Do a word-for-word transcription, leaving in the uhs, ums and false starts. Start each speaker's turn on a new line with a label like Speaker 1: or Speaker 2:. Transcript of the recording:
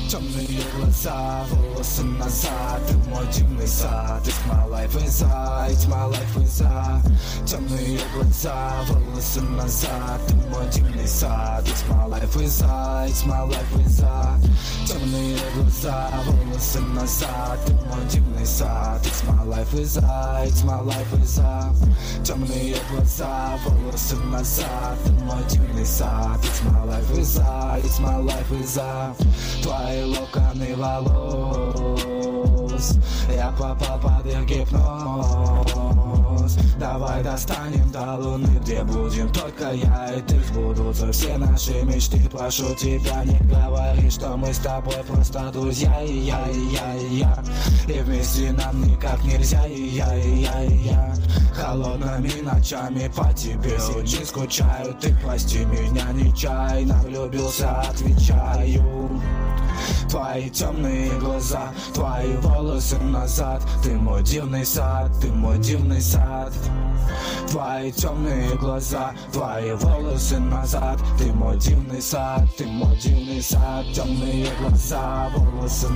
Speaker 1: Темные глаза, волосы назад, ты мой дивный сад. It's my life inside, it's my life inside. Темные глаза, волосы назад, ты мой дивный сад. It's my life inside, it's my life inside. Темные глаза, волосы назад, ты мой дивный сад. It's my life inside, it's my life inside. Темные глаза, волосы назад, ты мой дивный сад. It's my life inside, it's my life inside. Твои локоны волос, я попал под их гипноз. Давай достанем до луны, где будем только я и ты. Сбудутся все наши мечты. Прошу тебя, не говори, что мы с тобой просто друзья. И я, и я, и я. И вместе нам никак нельзя. И я, и я, и я. Холодными ночами по тебе очень скучаю. Ты прости меня, нечаянно влюбился, отвечаю. Твои темные глаза, твои волосы назад. Ты мой дивный сад, ты мой дивный сад. Твои темные глаза, твои волосы назад. Ты мой дивный сад, ты мой дивный сад. Темные глаза, волосы